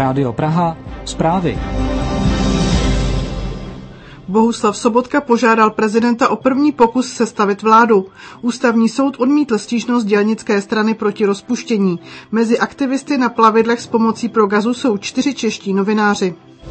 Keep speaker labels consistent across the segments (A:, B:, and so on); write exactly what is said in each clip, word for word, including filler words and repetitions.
A: Rádio Praha, zprávy.
B: Bohuslav Sobotka požádal prezidenta o první pokus sestavit vládu. Ústavní soud odmítl stížnost dělnické strany proti rozpuštění. Mezi aktivisty na plavidlech s pomocí pro gazu jsou čtyři čeští novináři.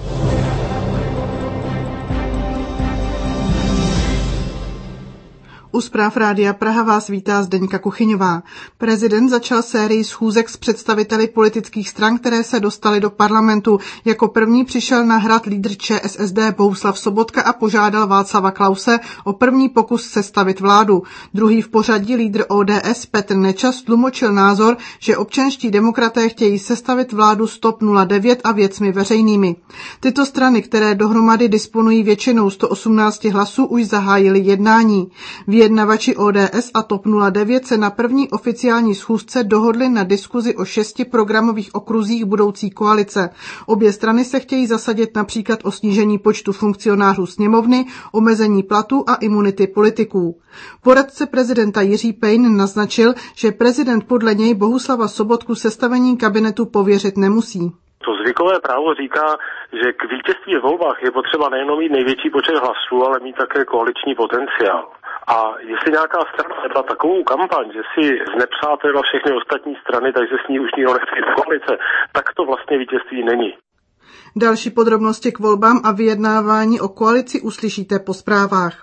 B: U zpráv Rádia Praha vás vítá Zdeňka Kuchyňová. Prezident začal sérii schůzek s představiteli politických stran, které se dostaly do parlamentu. Jako první přišel na hrad lídr ČSSD Bohuslav Sobotka a požádal Václava Klause o první pokus sestavit vládu. Druhý v pořadí lídr O D S Petr Nečas tlumočil názor, že občanští demokraté chtějí sestavit vládu s T O P nula devět a Věcmi veřejnými. Tyto strany, které dohromady disponují většinou sto osmnáct hlasů, už zahájily jednání. Vyjednavači O D S a T O P nula devět se na první oficiální schůzce dohodli na diskuzi o šesti programových okruzích budoucí koalice. Obě strany se chtějí zasadit například o snížení počtu funkcionářů sněmovny, omezení platů a imunity politiků. Poradce prezidenta Jiří Pejn naznačil, že prezident podle něj Bohuslava Sobotku sestavení kabinetu pověřit nemusí.
C: To zvykové právo říká, že k vítězství v volbách je potřeba nejenom mít největší počet hlasů, ale mít také koaliční potenciál. A jestli nějaká strana vedla takovou kampaň, že si znepřátelila všechny ostatní strany, takže s ní už nikdo nechce jít do koalice, tak to vlastně vítězství není.
B: Další podrobnosti k volbám a vyjednávání o koalici uslyšíte po zprávách.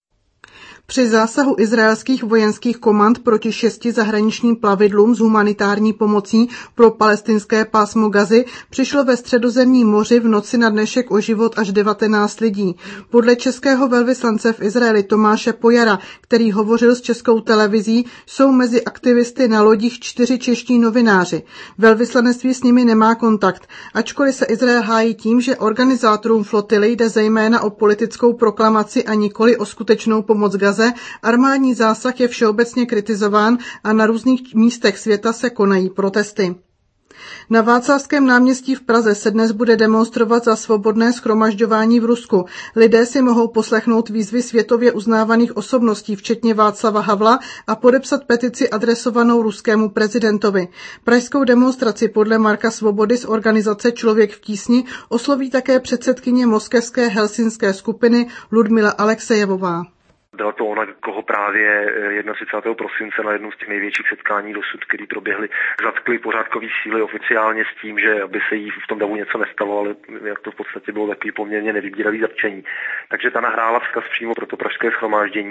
B: Při zásahu izraelských vojenských komand proti šesti zahraničním plavidlům s humanitární pomocí pro palestinské pásmo Gazy přišlo ve Středozemním moři v noci na dnešek o život až devatenáct lidí. Podle českého velvyslance v Izraeli Tomáše Pojara, který hovořil s českou televizí, jsou mezi aktivisty na lodích čtyři čeští novináři. Velvyslanectví s nimi nemá kontakt, ačkoliv se Izrael hájí tím, že organizátorům flotily jde zejména o politickou proklamaci a nikoli o skutečnou pomoc Gaze. Armádní zásah je všeobecně kritizován a na různých místech světa se konají protesty. Na Václavském náměstí v Praze se dnes bude demonstrovat za svobodné shromažďování v Rusku. Lidé si mohou poslechnout výzvy světově uznávaných osobností, včetně Václava Havla, a podepsat petici adresovanou ruskému prezidentovi. Pražskou demonstraci podle Marka Svobody z organizace Člověk v tísni osloví také předsedkyně moskevské helsinské skupiny Ludmila Alexejevová.
D: Byla to ona, koho právě třicátého prvního prosince na jednu z těch největších setkání dosud, které proběhly, zatkly pořádkový síly oficiálně s tím, že aby se jí v tom davu něco nestalo, ale jak to v podstatě bylo takový poměrně nevybíravý zatčení. Takže ta nahrála vzkaz přímo pro to pražské shromáždění.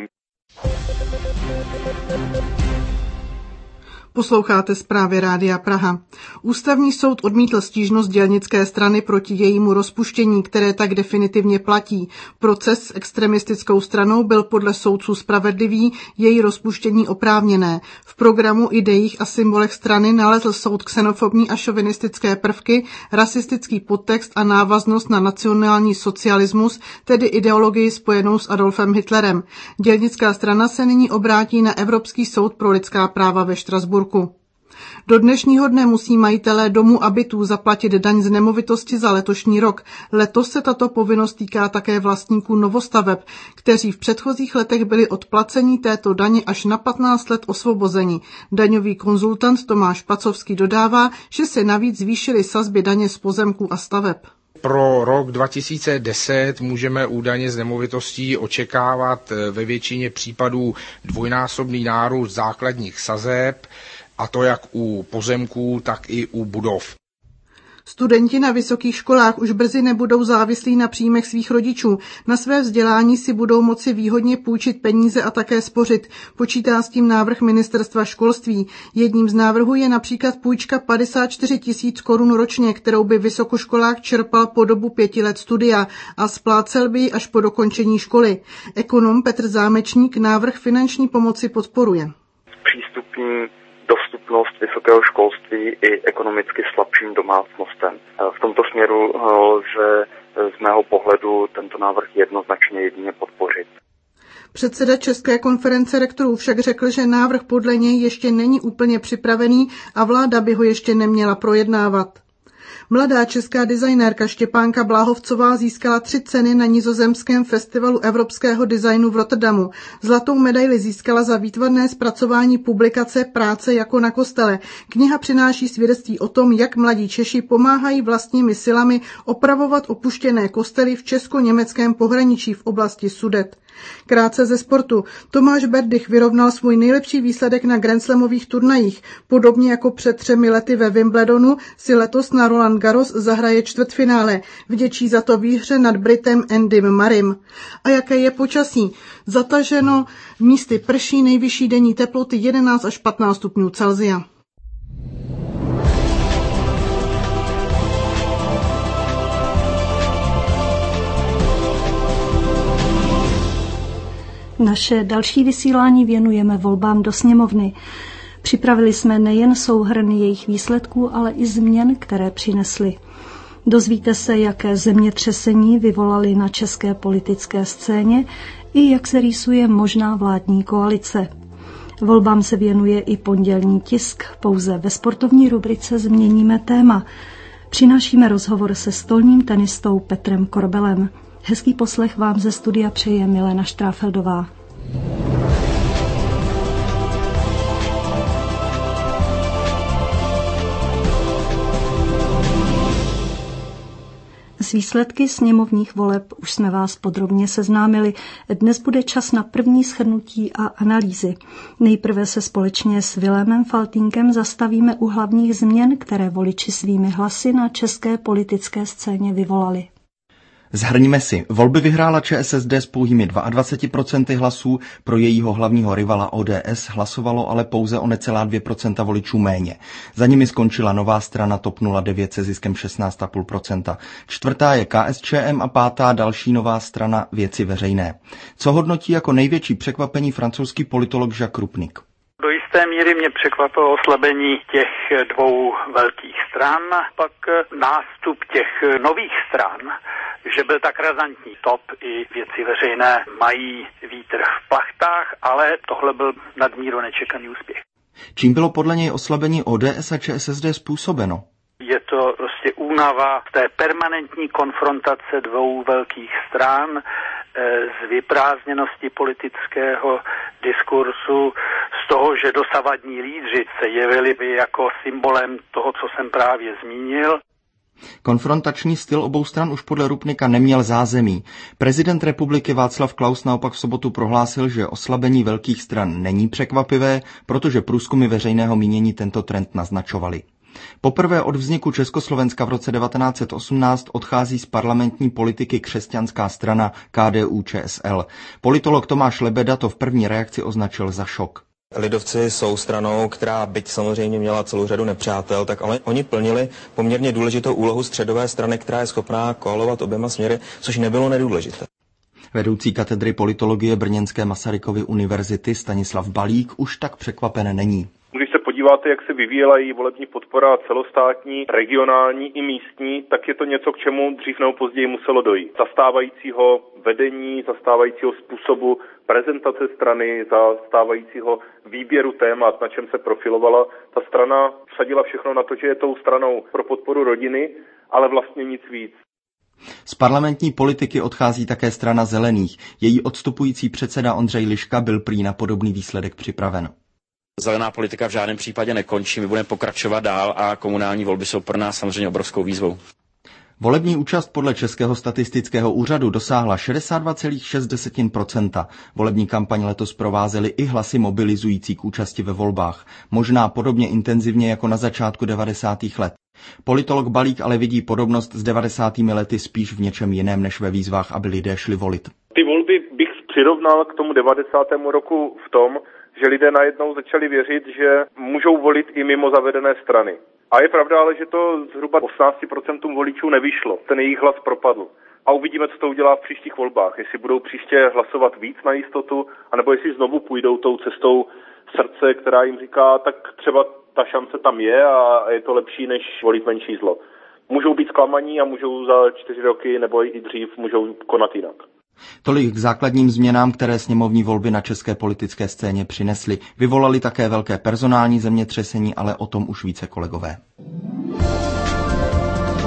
B: Posloucháte zprávy Rádia Praha. Ústavní soud odmítl stížnost dělnické strany proti jejímu rozpuštění, které tak definitivně platí. Proces s extremistickou stranou byl podle soudců spravedlivý, její rozpuštění oprávněné. V programu, ideích a symbolech strany nalezl soud xenofobní a šovinistické prvky, rasistický podtext a návaznost na nacionální socialismus, tedy ideologii spojenou s Adolfem Hitlerem. Dělnická strana se nyní obrátí na Evropský soud pro lidská práva ve Štrasburku. Do dnešního dne musí majitelé domů a bytů zaplatit daň z nemovitosti za letošní rok. Letos se tato povinnost týká také vlastníků novostaveb, kteří v předchozích letech byli od placení této daně až na patnáct let osvobozeni. Daňový konzultant Tomáš Pacovský dodává, že se navíc zvýšily sazby daně z pozemků a staveb.
E: Pro rok dva tisíce deset můžeme u daně z nemovitostí očekávat ve většině případů dvojnásobný nárůst základních sazeb, a to jak u pozemků, tak i u budov.
B: Studenti na vysokých školách už brzy nebudou závislí na příjmech svých rodičů. Na své vzdělání si budou moci výhodně půjčit peníze a také spořit. Počítá s tím návrh ministerstva školství. Jedním z návrhů je například půjčka padesát čtyři tisíc korun ročně, kterou by vysokoškolák čerpal po dobu pěti let studia a splácel by ji až po dokončení školy. Ekonom Petr Zámečník návrh finanční pomoci podporuje.
F: Přístupní dostupnost vysokého školství i ekonomicky slabším domácnostem. V tomto směru lze z mého pohledu tento návrh jednoznačně jedině podpořit.
B: Předseda České konference rektorů však řekl, že návrh podle něj ještě není úplně připravený a vláda by ho ještě neměla projednávat. Mladá česká designérka Štěpánka Bláhovcová získala tři ceny na nizozemském festivalu evropského designu v Rotterdamu. Zlatou medaili získala za výtvarné zpracování publikace Práce jako na kostele. Kniha přináší svědectví o tom, jak mladí Češi pomáhají vlastními silami opravovat opuštěné kostely v česko-německém pohraničí v oblasti Sudet. Krátce ze sportu. Tomáš Berdych vyrovnal svůj nejlepší výsledek na grandslamových turnajích. Podobně jako před třemi lety ve Wimbledonu si letos na Roland Garros zahraje čtvrtfinále. Vděčí za to výhře nad Britem Andym Murraym. A jaké je počasí? Zataženo, místy prší, nejvyšší denní teploty jedenáct až patnáct stupňů Celsia.
G: Naše další vysílání věnujeme volbám do sněmovny. Připravili jsme nejen souhrn jejich výsledků, ale i změn, které přinesly. Dozvíte se, jaké zemětřesení vyvolaly na české politické scéně i jak se rýsuje možná vládní koalice. Volbám se věnuje i pondělní tisk. Pouze ve sportovní rubrice změníme téma. Přinášíme rozhovor se stolním tenistou Petrem Korbelem. Hezký poslech vám ze studia přeje Milena Štráfeldová. S výsledky sněmovních voleb už jsme vás podrobně seznámili. Dnes bude čas na první shrnutí a analýzy. Nejprve se společně s Vilémem Faltýnkem zastavíme u hlavních změn, které voliči svými hlasy na české politické scéně vyvolali.
H: Zhrňme si, volby vyhrála ČSSD s pouhými dvaceti dvěma procenty hlasů, pro jejího hlavního rivala O D S hlasovalo ale pouze o necelá dvě procenta voličů méně. Za nimi skončila nová strana TOP nula devět se ziskem šestnáct celá pět procenta. Čtvrtá je K S Č M a pátá další nová strana Věci veřejné. Co hodnotí jako největší překvapení francouzský politolog Jacques Rupnik?
I: Do jisté míry mě překvapilo oslabení těch dvou velkých stran, pak nástup těch nových stran, že byl tak razantní. TOP i Věci veřejné mají vítr v plachtách, ale tohle byl nadmíru nečekaný úspěch.
H: Čím bylo podle něj oslabení O D S a Č S S D způsobeno?
I: Je to prostě únava té permanentní konfrontace dvou velkých stran, z vyprázdněnosti politického diskursu, z toho, že dosavadní lídři se jevili by jako symbolem toho, co jsem právě zmínil.
H: Konfrontační styl obou stran už podle Rupnika neměl zázemí. Prezident republiky Václav Klaus naopak v sobotu prohlásil, že oslabení velkých stran není překvapivé, protože průzkumy veřejného mínění tento trend naznačovaly. Poprvé od vzniku Československa v roce devatenáct set osmnáct odchází z parlamentní politiky křesťanská strana K D U Č S L. Politolog Tomáš Lebeda to v první reakci označil za šok.
J: Lidovci jsou stranou, která byť samozřejmě měla celou řadu nepřátel, tak ale oni plnili poměrně důležitou úlohu středové strany, která je schopná koalovat oběma směry, což nebylo nedůležité.
H: Vedoucí katedry politologie Brněnské Masarykovy univerzity Stanislav Balík už tak překvapen není.
K: Když se podíváte, jak se vyvíjela její volební podpora celostátní, regionální i místní, tak je to něco, k čemu dřív nebo později muselo dojít. Zastávajícího vedení, zastávajícího způsobu prezentace strany, zastávajícího výběru témat, na čem se profilovala. Ta strana vsadila všechno na to, že je tou stranou pro podporu rodiny, ale vlastně nic víc.
H: Z parlamentní politiky odchází také strana Zelených. Její odstupující předseda Ondřej Liška byl prý na podobný výsledek připraven.
L: Zelená politika v žádném případě nekončí, my budeme pokračovat dál a komunální volby jsou pro nás samozřejmě obrovskou výzvou.
H: Volební účast podle Českého statistického úřadu dosáhla šedesát dva celá šest procenta. Volební kampaň letos provázely i hlasy mobilizující k účasti ve volbách, možná podobně intenzivně jako na začátku devadesátých let. Politolog Balík ale vidí podobnost s devadesátými lety spíš v něčem jiném než ve výzvách, aby lidé šli volit.
K: Ty volby bych přirovnal k tomu devadesátému roku v tom, že lidé najednou začali věřit, že můžou volit i mimo zavedené strany. A je pravda ale, že to zhruba osmnáct procent voličů nevyšlo. Ten jejich hlas propadl. A uvidíme, co to udělá v příštích volbách. Jestli budou příště hlasovat víc na jistotu, anebo jestli znovu půjdou tou cestou srdce, která jim říká, tak třeba ta šance tam je a je to lepší, než volit menší zlo. Můžou být zklamaní a můžou za čtyři roky nebo i dřív můžou konat jinak.
H: Tolik k základním změnám, které sněmovní volby na české politické scéně přinesly. Vyvolaly také velké personální zemětřesení, ale o tom už více kolegové.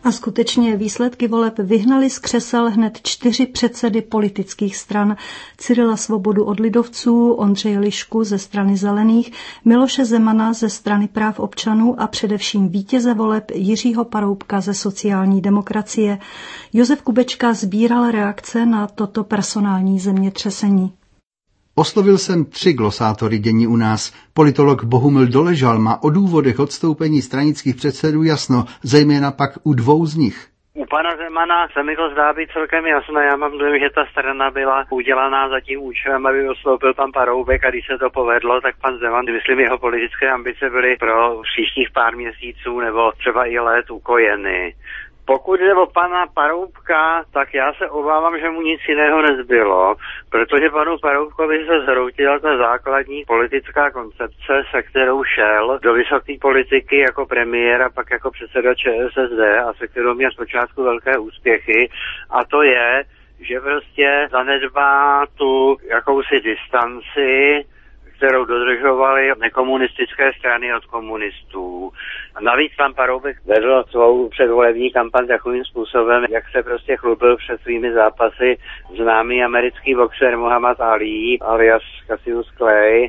G: A skutečně výsledky voleb vyhnali z křesel hned čtyři předsedy politických stran. Cyrila Svobodu od lidovců, Ondřeje Lišku ze strany Zelených, Miloše Zemana ze strany práv občanů a především vítěze voleb Jiřího Paroubka ze sociální demokracie. Josef Kubečka sbíral reakce na toto personální zemětřesení.
M: Oslovil jsem tři glosátory dění u nás. Politolog Bohumil Doležal má o důvodech odstoupení stranických předsedů jasno, zejména pak u dvou z nich.
N: U pana Zemana se mi to zdá být celkem jasné. Já mám dojem, že ta strana byla udělaná za tím účelem, aby odstoupil pan Paroubek, a když se to povedlo, tak pan Zeman, myslím, jeho politické ambice byly pro příštích pár měsíců nebo třeba i let ukojeny. Pokud jde o pana Paroubka, tak já se obávám, že mu nic jiného nezbylo, protože panu Paroubkovi se zhroutila ta základní politická koncepce, se kterou šel do vysoké politiky jako premiér a pak jako předseda ČSSD a se kterou měl zpočátku velké úspěchy, a to je, že prostě zanedbá tu jakousi distanci, kterou dodržovaly nekomunistické strany od komunistů. A navíc pan Paroubek vedl svou předvolební kampaň takovým způsobem, jak se prostě chlubil před svými zápasy známý americký boxer Muhammad Ali alias Cassius Clay,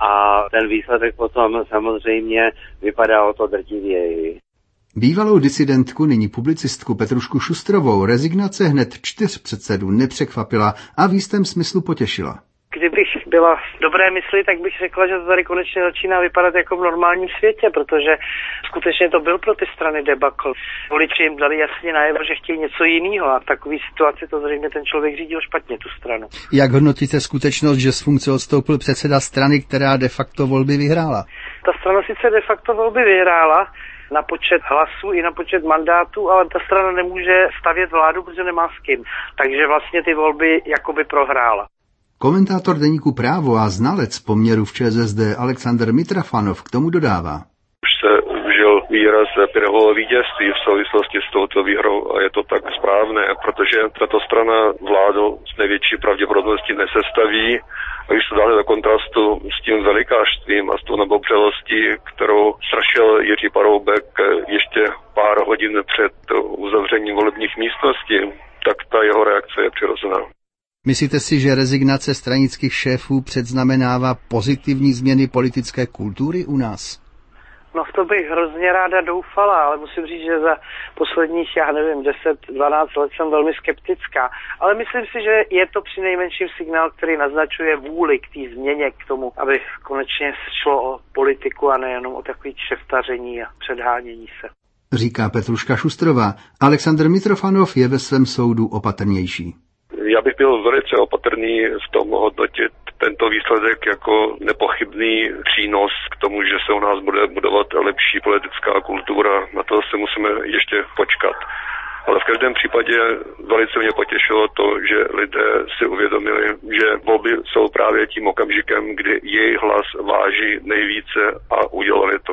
N: a ten výsledek potom samozřejmě vypadá o to drtivěji.
M: Bývalou disidentku, nyní publicistku Petrušku Šustrovou rezignace hned čtyř předsedů nepřekvapila a v jistém smyslu potěšila.
N: Kdybych byla v dobré mysli, tak bych řekla, že to tady konečně začíná vypadat jako v normálním světě, protože skutečně to byl pro ty strany debakl. Voliči jim dali jasně najevo, že chtějí něco jiného, a v takové situaci to zřejmě ten člověk řídil špatně, tu stranu.
M: Jak hodnotíte skutečnost, že z funkce odstoupil předseda strany, která de facto volby vyhrála?
N: Ta strana sice de facto volby vyhrála na počet hlasů i na počet mandátů, ale ta strana nemůže stavět vládu, protože nemá s kým. Takže vlastně ty volby jakoby prohrála.
M: Komentátor deníku Právo a znalec poměru v ČSSD Alexander Mitrofanov k tomu dodává.
O: Už se užil výraz Pirhovo vítězství v souvislosti s touto výhrou a je to tak správné, protože tato strana vládu s největší pravděpodobností nesestaví. A když se dále do kontrastu s tím velikářstvím a s tou nabobřelostí, kterou strašil Jiří Paroubek ještě pár hodin před uzavřením volebních místností, tak ta jeho reakce je přirozená.
M: Myslíte si, že rezignace stranických šéfů předznamenává pozitivní změny politické kultury u nás?
N: No v to bych hrozně ráda doufala, ale musím říct, že za posledních, já nevím, deset dvanáct let jsem velmi skeptická. Ale myslím si, že je to přinejmenším signál, který naznačuje vůli k té změně, k tomu, aby konečně šlo o politiku a nejenom o takový kšeftaření a předhánění se.
M: Říká Petruška Šustrová. Alexander Mitrofanov je ve svém soudu opatrnější.
O: Já bych byl velice opatrný v tom hodnotit tento výsledek jako nepochybný přínos k tomu, že se u nás bude budovat lepší politická kultura. Na to se musíme ještě počkat. Ale v každém případě velice mě potěšilo to, že lidé si uvědomili, že volby jsou právě tím okamžikem, kdy jejich hlas váží nejvíce, a udělali to.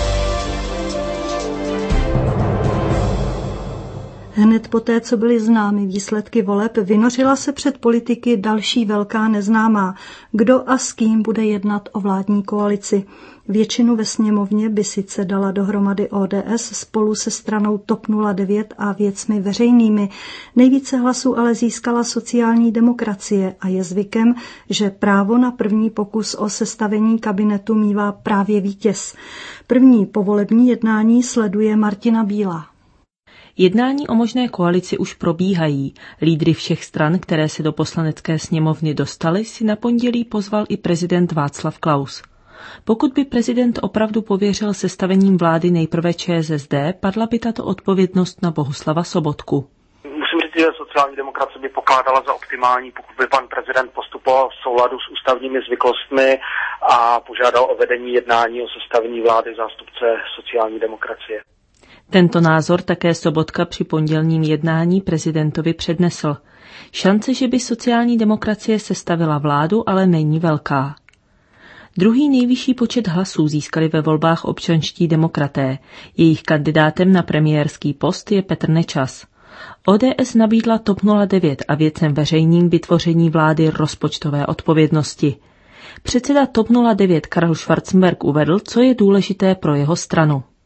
G: Hned poté, co byly známy výsledky voleb, vynořila se před politiky další velká neznámá. Kdo a s kým bude jednat o vládní koalici? Většinu ve sněmovně by sice dala dohromady O D S spolu se stranou TOP nula devět a Věcmi veřejnými. Nejvíce hlasů ale získala sociální demokracie a je zvykem, že právo na první pokus o sestavení kabinetu mívá právě vítěz. První povolební jednání sleduje Martina Bílá.
P: Jednání o možné koalici už probíhají. Lídry všech stran, které se do poslanecké sněmovny dostaly, si na pondělí pozval i prezident Václav Klaus. Pokud by prezident opravdu pověřil sestavením vlády nejprve ČSSD, padla by tato odpovědnost na Bohuslava Sobotku.
Q: Musím říct, že sociální demokracie by pokládala za optimální, pokud by pan prezident postupoval v souladu s ústavními zvyklostmi a požádal o vedení jednání o sestavení vlády zástupce sociální demokracie.
P: Tento názor také Sobotka při pondělním jednání prezidentovi přednesl. Šance, že by sociální demokracie sestavila vládu, ale není velká. Druhý nejvyšší počet hlasů získali ve volbách občanští demokraté. Jejich kandidátem na premiérský post je Petr Nečas. O D S nabídla TOP nula devět a Věcem veřejným vytvoření vlády rozpočtové odpovědnosti. Předseda TOP nula devět Karel Schwarzenberg uvedl, co je důležité pro jeho stranu.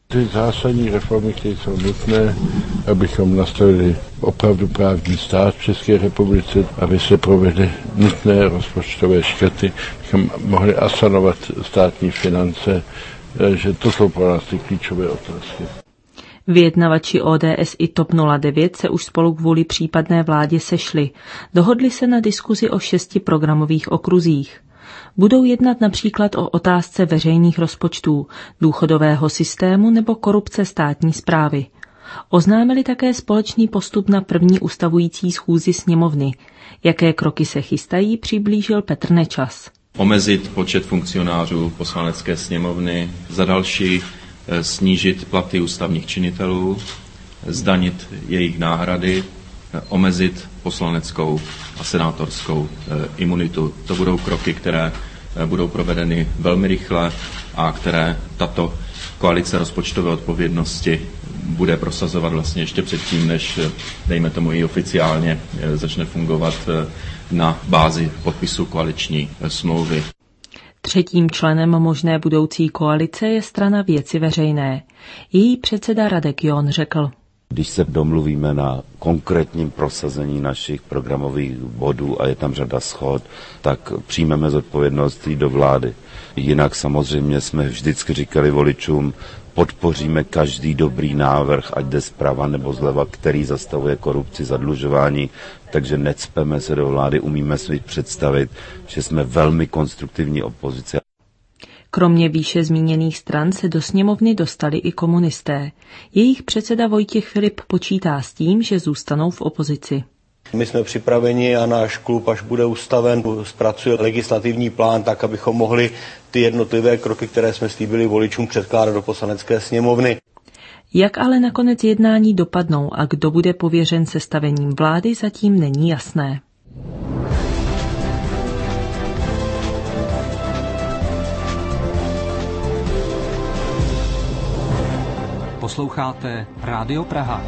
R: Ty zásadní reformy, které jsou nutné, abychom nastavili opravdu právní stát v České republice, aby se provedly nutné rozpočtové škrty, abychom mohli asanovat státní finance, že to jsou pro nás ty klíčové otázky.
P: Vyjednavači O D S i T O P nula devět se už spolu kvůli případné vládě sešli. Dohodli se na diskuzi o šesti programových okruzích. Budou jednat například o otázce veřejných rozpočtů, důchodového systému nebo korupce státní správy. Oznámili také společný postup na první ustavující schůzi sněmovny. Jaké kroky se chystají, přiblížil Petr Nečas.
S: Omezit počet funkcionářů poslanecké sněmovny, za další snížit platy ústavních činitelů, zdanit jejich náhrady, omezit poslaneckou a senátorskou imunitu. To budou kroky, které budou provedeny velmi rychle a které tato koalice rozpočtové odpovědnosti bude prosazovat vlastně ještě předtím, než, dejme tomu, i oficiálně začne fungovat na bázi podpisu koaliční smlouvy.
P: Třetím členem možné budoucí koalice je strana Věci veřejné. Její předseda Radek John řekl:
T: Když se domluvíme na konkrétním prosazení našich programových bodů a je tam řada shod, tak přijmeme zodpovědnost do vlády. Jinak samozřejmě jsme vždycky říkali voličům, podpoříme každý dobrý návrh, ať jde zprava nebo zleva, který zastavuje korupci, zadlužování, takže necpeme se do vlády, umíme si představit, že jsme velmi konstruktivní opozice.
P: Kromě výše zmíněných stran se do sněmovny dostali i komunisté. Jejich předseda Vojtěch Filip počítá s tím, že zůstanou v opozici.
U: My jsme připraveni a náš klub, až bude ustaven, zpracuje legislativní plán tak, abychom mohli ty jednotlivé kroky, které jsme slíbili voličům, předkládat do poslanecké sněmovny.
P: Jak ale nakonec jednání dopadnou a kdo bude pověřen sestavením vlády, zatím není jasné.
A: Posloucháte Rádio Praha.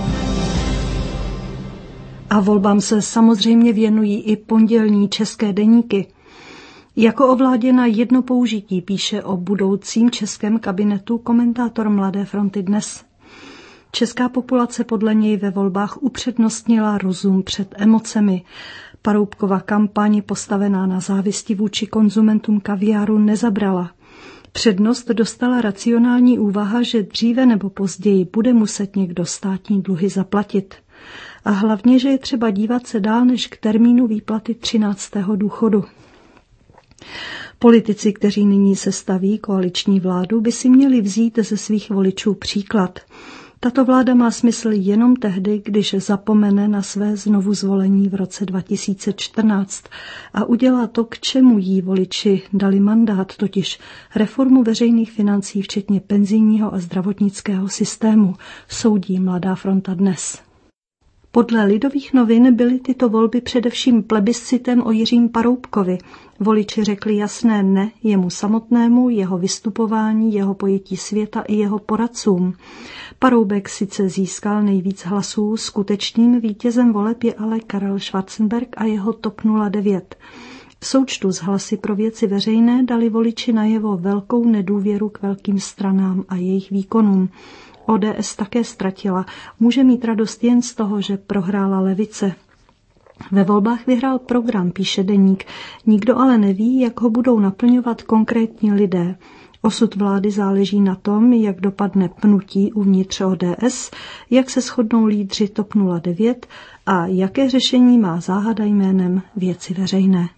G: A volbám se samozřejmě věnují i pondělní české deníky. Jako o vládě na jedno použití píše o budoucím českém kabinetu komentátor Mladé fronty Dnes. Česká populace podle něj ve volbách upřednostnila rozum před emocemi. Paroubkova kampaň postavená na závisti vůči konzumentům kaviáru nezabrala. Přednost dostala racionální úvaha, že dříve nebo později bude muset někdo státní dluhy zaplatit. A hlavně, že je třeba dívat se dál než k termínu výplaty třináctého důchodu. Politici, kteří nyní sestaví koaliční vládu, by si měli vzít ze svých voličů příklad. Tato vláda má smysl jenom tehdy, když zapomene na své znovuzvolení v roce dva tisíce čtrnáct a udělá to, k čemu jí voliči dali mandát, totiž reformu veřejných financí, včetně penzijního a zdravotnického systému, soudí Mladá fronta Dnes. Podle Lidových novin byly tyto volby především plebiscitem o Jiřím Paroubkovi. Voliči řekli jasné ne jemu samotnému, jeho vystupování, jeho pojetí světa i jeho poradcům. Paroubek sice získal nejvíc hlasů, skutečným vítězem voleb je ale Karel Schwarzenberg a jeho T O P nula devět. V součtu z hlasy pro Věci veřejné dali voliči najevo velkou nedůvěru k velkým stranám a jejich výkonům. O D S také ztratila. Může mít radost jen z toho, že prohrála levice. Ve volbách vyhrál program, píše deník. Nikdo ale neví, jak ho budou naplňovat konkrétní lidé. Osud vlády záleží na tom, jak dopadne pnutí uvnitř O D S, jak se shodnou lídři T O P nula devět a jaké řešení má záhada jménem Věci veřejné.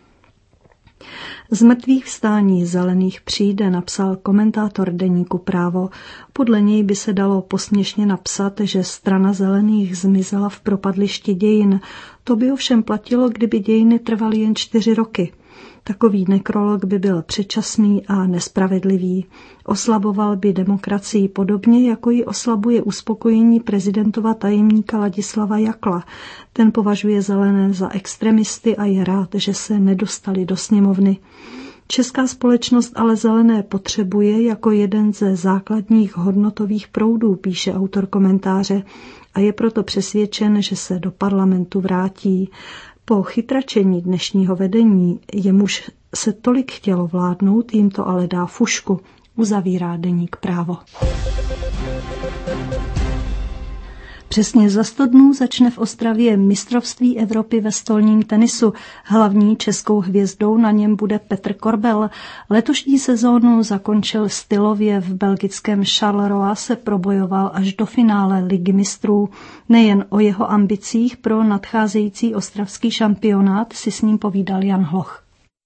G: Z mrtvých vstání zelených přijde, napsal komentátor deníku Právo. Podle něj by se dalo posměšně napsat, že strana zelených zmizela v propadlišti dějin. To by ovšem platilo, kdyby dějiny trvaly jen čtyři roky. Takový nekrolog by byl předčasný a nespravedlivý. Oslaboval by demokracii podobně, jako ji oslabuje uspokojení prezidentova tajemníka Ladislava Jakla. Ten považuje zelené za extremisty a je rád, že se nedostali do sněmovny. Česká společnost ale zelené potřebuje jako jeden ze základních hodnotových proudů, píše autor komentáře, a je proto přesvědčen, že se do parlamentu vrátí. Po chytračení dnešního vedení, jemuž se tolik chtělo vládnout, jim to ale dá fušku. uzavírá deník Právo. Přesně za sto dnů začne v Ostravě mistrovství Evropy ve stolním tenisu. Hlavní českou hvězdou na něm bude Petr Korbel. Letošní sezónu zakončil stylově v belgickém Charleroi, se probojoval až do finále Ligy mistrů. Nejen o jeho ambicích pro nadcházející ostravský šampionát si s ním povídal Jan Hloch.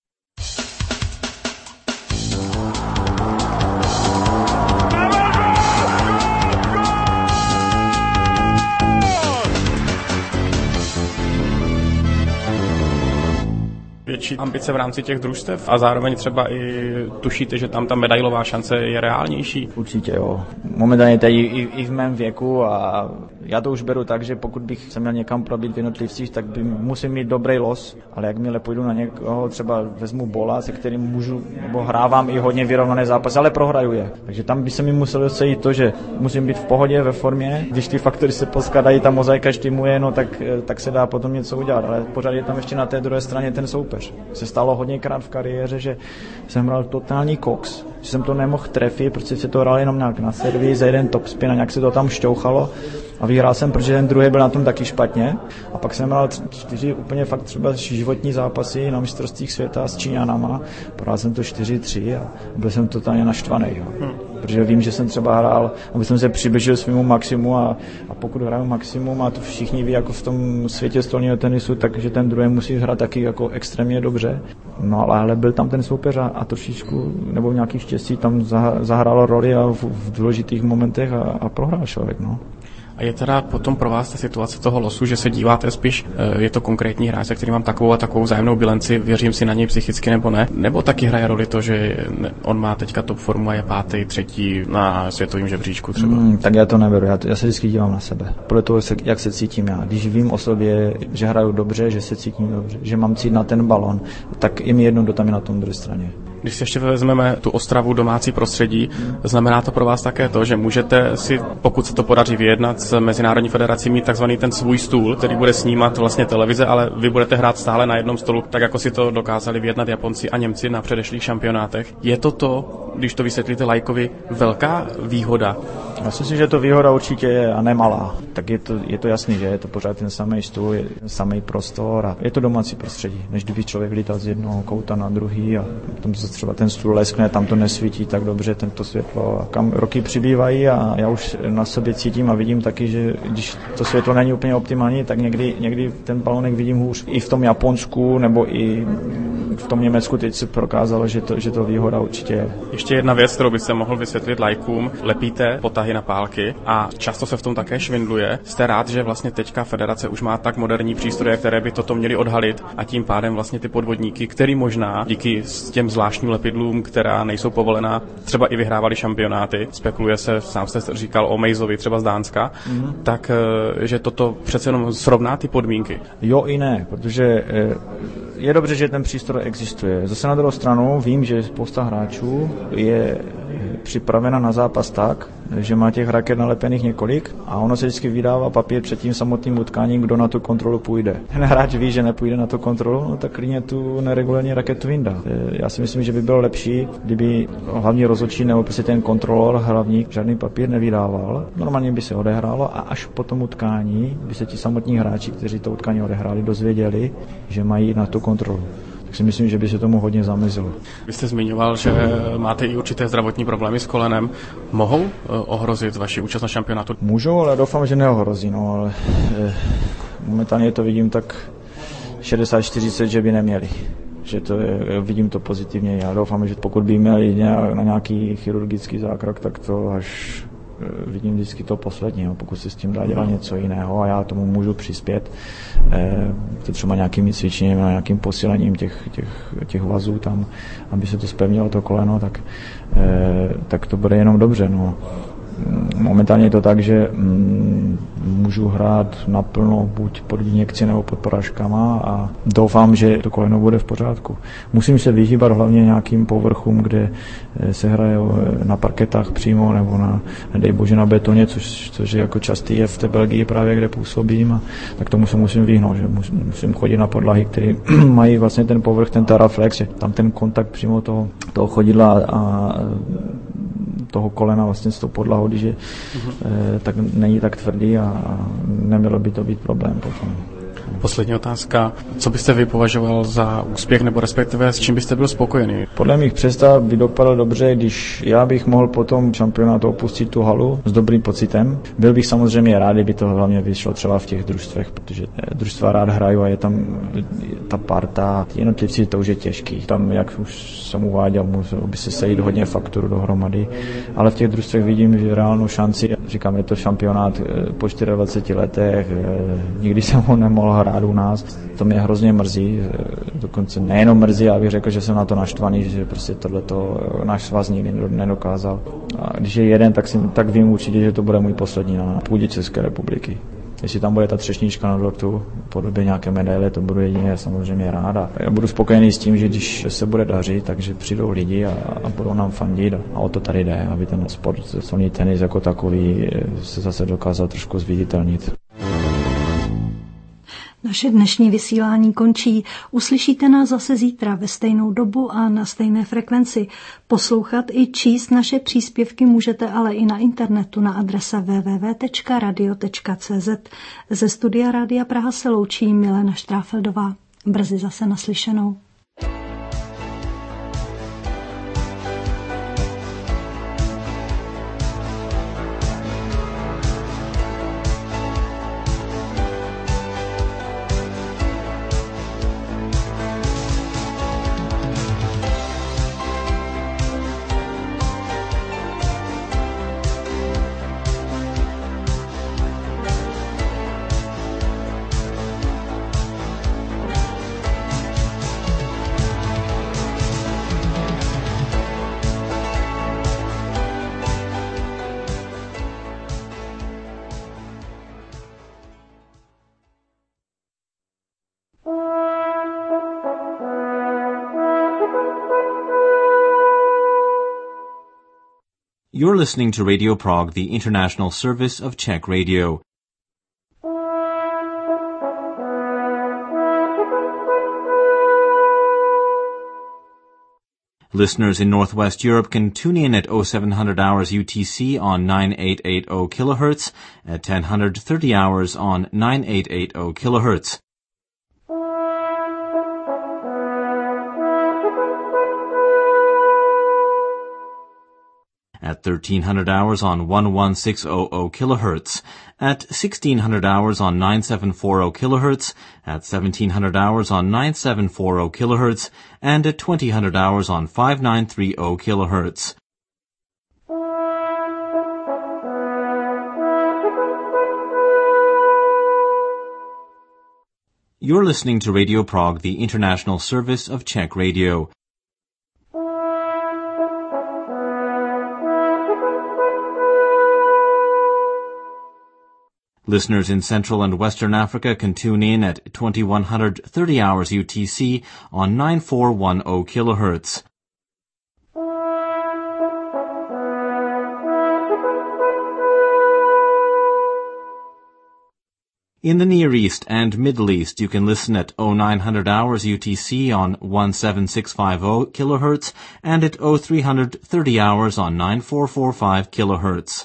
C: Větší ambice v rámci těch družstev a zároveň třeba i tušíte, že tam ta medailová šance je reálnější?
V: Určitě jo. Momentálně tady i, i v mém věku a já to už beru tak, že pokud bych se měl někam probít v jednotlivcích, tak by musím mít dobrý los, ale jakmile půjdu na někoho, třeba vezmu bola, se kterým můžu, nebo hrávám i hodně vyrovnané zápasy, ale prohraju je. Takže tam by se mi muselo sejít to, že musím být v pohodě, ve formě. Když ty faktory se poskladají, ta mozaika štimuje, no tak, tak se dá potom něco udělat, ale pořád je tam ještě na té druhé straně ten soupeř. Se stalo hodněkrát v kariéře, že jsem hrál totální koks, že jsem to nemohl trefit, protože se to hrál jenom nějak na servis za jeden topspin a nějak se to tam šťouchalo a vyhrál jsem, protože ten druhý byl na tom taky špatně a pak jsem hrál čtyři úplně fakt třeba životní zápasy na mistrovstvích světa s Číňanama, prohrál jsem to čtyři tři a byl jsem totálně naštvaný. Hmm. Protože vím, že jsem třeba hrál, aby jsem se přibližil svému maximu a, a pokud hraju maximum a to všichni ví, jako v tom světě stolního tenisu, takže ten druhý musí hrát taky jako extrémně dobře. No ale, ale byl tam ten soupeř a, a trošičku, nebo nějaký štěstí tam zahrálo roli a v, v důležitých momentech a, a prohrál člověk. No.
C: A je teda potom pro vás ta situace toho losu, že se díváte spíš, je to konkrétní hráč, se kterým mám takovou a takovou vzájemnou bilanci, věřím si na něj psychicky nebo ne? Nebo taky hraje roli to, že on má teďka top formu a je pátý, třetí na světovém žebříčku třeba?
V: Hmm, tak já to neberu, já, to, já se vždycky dívám na sebe. Podle toho, jak se cítím já. Když vím o sobě, že hraju dobře, že se cítím dobře, že mám cít na ten balon, tak je mi jedno, kdo tam je na tom druhé straně.
C: Když si ještě vezmeme tu Ostravu, domácí prostředí, znamená to pro vás také to, že můžete si, pokud se to podaří vyjednat s Mezinárodní federací, mít takzvaný ten svůj stůl, který bude snímat vlastně televize, ale vy budete hrát stále na jednom stolu, tak jako si to dokázali vyjednat Japonci a Němci na předešlých šampionátech. Je to to, když to vysvětlíte laikovi, velká výhoda?
V: Já si myslím, že to výhoda určitě je a nemalá. Tak je to, je to jasný, že je to pořád ten samý stůl, je ten samý prostor a je to domácí prostředí, než kdyby člověk lítal z jednoho kouta na druhý a potom se třeba ten stůl leskne, tam to nesvítí tak dobře, tento světlo. A kam roky přibývají a já už na sobě cítím a vidím taky, že když to světlo není úplně optimální, tak někdy, někdy ten balonek vidím hůř. I v tom Japonsku nebo i v tom Německu teď se prokázalo, že to, že to výhoda určitě je.
C: Ještě jedna věc, kterou byste mohl vysvětlit laikům, lepíte potahy na pálky a často se v tom také švindluje. Jste rád, že vlastně teďka federace už má tak moderní přístroje, které by toto měly odhalit a tím pádem vlastně ty podvodníky, který možná díky těm zvláštním lepidlům, která nejsou povolená, třeba i vyhrávali šampionáty. Spekuluje se, sám jste říkal o Mejzovi třeba z Dánska, mm-hmm. tak že toto přece jenom srovná ty podmínky.
V: Jo i ne, protože je dobře, že ten přístroj existuje. Zase na druhou stranu vím, že spousta hráčů je připravena na zápas tak, že má těch raket nalepených několik a ono se vždycky vydává papír před tím samotným utkáním, kdo na tu kontrolu půjde. Ten hráč ví, že nepůjde na tu kontrolu, no tak klidně tu neregulární raketu vyndá. Já si myslím, že by bylo lepší, kdyby hlavní rozhodčí nebo prostě ten kontrolor hlavní žádný papír nevydával. Normálně by se odehrálo a až po tom utkání by se ti samotní hráči, kteří to utkání odehráli, dozvěděli, že mají na tu kontrolu. Tak si myslím, že by se tomu hodně zamezilo.
C: Vy jste zmiňoval, že máte i určité zdravotní problémy s kolenem. Mohou ohrozit vaši účast na šampionátu?
V: Můžou, ale doufám, že neohrozí. No, ale eh, momentálně to vidím tak šedesát čtyřicet, že by neměli. Že to je, vidím to pozitivně. Já doufám, že pokud by měli nějak, na nějaký chirurgický zákrok, tak to až vidím vždycky to poslední, no, pokud se s tím dá dělat něco jiného a já tomu můžu přispět, eh, to třeba nějakými cvičením, nějakým posílením těch, těch, těch vazů tam, aby se to zpevnilo to koleno, tak, eh, tak to bude jenom dobře. No. Momentálně je to tak, že mm, můžu hrát naplno buď pod injekci nebo pod porážkama a doufám, že to koleno bude v pořádku. Musím se vyhýbat hlavně nějakým povrchům, kde se hraje na parketách přímo nebo na, nedej bože, na betoně, což, což je jako častý je v té Belgii právě, kde působím, a tak tomu se musím vyhnout, že musím chodit na podlahy, které mají vlastně ten povrch, ten Taraflex, že tam ten kontakt přímo toho, toho chodidla a toho kolena vlastně s tou podlahou, když je, mm-hmm. e, tak není tak tvrdý a, a nemělo by to být problém potom.
C: Poslední otázka. Co byste vy považoval za úspěch, nebo respektive s čím byste byl spokojený?
V: Podle mých představ by dopadlo dobře, když já bych mohl potom šampionátu opustit tu halu s dobrým pocitem. Byl bych samozřejmě rád, kdyby to hlavně vyšlo třeba v těch družstvech, protože družstva rád hrají a je tam ta parta, jednotlivci to už je těžký. Tam, jak už jsem uváděl, muselo by se sejít hodně fakturů dohromady, ale v těch družstvech vidím že reálnou šanci. Říkám, je to šampionát po dvaceti čtyřech letech, nikdy jsem ho nemohl hrát u nás. To mě hrozně mrzí, dokonce nejenom mrzí, já bych řekl, že jsem na to naštvaný, že prostě tohleto náš svaz nikdy nedokázal. A když je jeden, tak, si, tak vím určitě, že to bude můj poslední na půdě České republiky. Jestli tam bude ta třešnička na dortu v podobě nějaké medaile, to budu jedině samozřejmě rád. A já budu spokojený s tím, že když se bude dařit, takže přijdou lidi a, a budou nám fandit. A o to tady jde, aby ten sport, stolní tenis jako takový se zase dokázal trošku zviditelnit.
G: Naše dnešní vysílání končí. Uslyšíte nás zase zítra ve stejnou dobu a na stejné frekvenci. Poslouchat i číst naše příspěvky můžete ale i na internetu na adrese w w w tečka radio tečka c z. Ze studia Rádia Praha se loučí Milena Štráfeldová. Brzy zase naslyšenou.
A: You're listening to Radio Prague, the international service of Czech Radio. Listeners in Northwest Europe can tune in at oh seven hundred hours U T C on ninety-eight eighty kilohertz, at ten thirty hours on ninety-eight eighty kilohertz. At thirteen hundred hours on eleven sixty kilohertz, at sixteen hundred hours on ninety-seven forty kilohertz, at seventeen hundred hours on ninety-seven forty kilohertz, and at twenty hundred hours on fifty-nine thirty kilohertz. You're listening to Radio Prague, the international service of Czech Radio. Listeners in Central and Western Africa can tune in at twenty-one thirty hours U T C on ninety-four ten kilohertz. In the Near East and Middle East, you can listen at oh nine hundred hours U T C on seventeen sixty kilohertz and at oh three thirty hours on ninety-four forty-five kilohertz.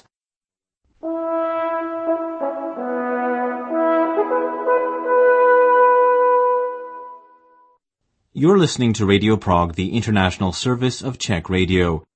A: You're listening to Radio Prague, the international service of Czech Radio.